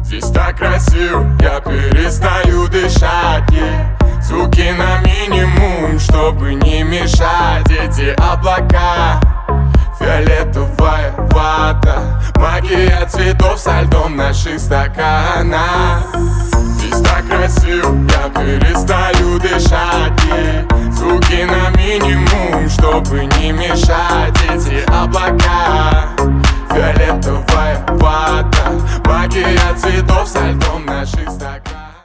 Здесь так красиво, я перестаю дышать, звуки на минимум, чтобы не мешать. Эти облака, фиолетовая вата, магия цветов со льдом наших стаканах. Здесь так красиво, я перестаю дышать, звуки на минимум, чтобы не мешать. Эти облака, фиолетовая вата, магия цветов со льдом наших стаканах.